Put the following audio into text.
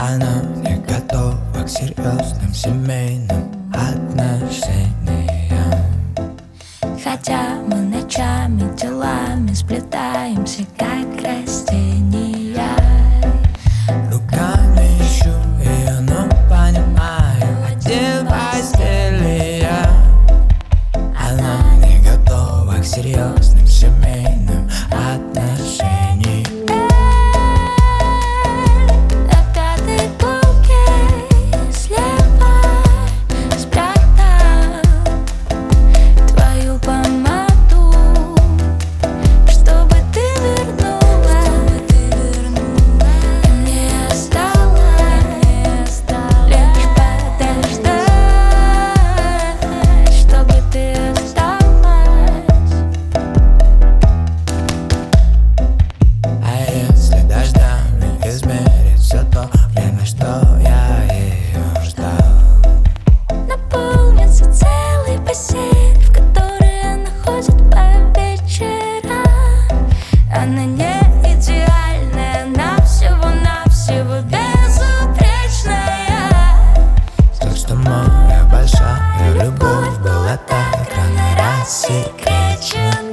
Она не готова к серьезным семейным отношениям. Хотя мы ночами делами сплетаемся, как растения. Руками ищу ее, но понимаю, один в постели я. Она не готова к серьезным семейным отношениям. На пятой полке слева спрятал твою помаду, чтобы ты вернулась. И мне осталось лишь подождать, чтобы ты осталась. А если дождями измерить все то время, что я ее ждал? Наполнится целый бассейн, в который она ходит по вечерам. Она не идеальная, она всего-навсего безупречная. Так что моя большая любовь была так рано рассекречена.